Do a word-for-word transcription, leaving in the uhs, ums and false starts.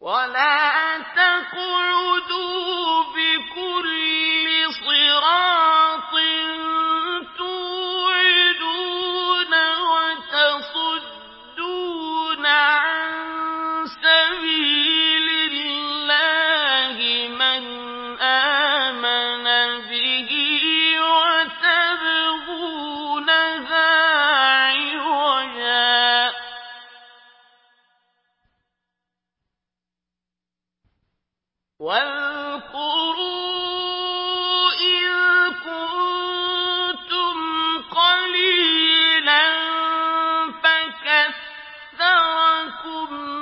ولا تقعدوا بكل صراط توعدون وتصدون عن سبيل الله من آمن به وتبغونها عوجا واذكروا إذ كنتم قليلا فكثركم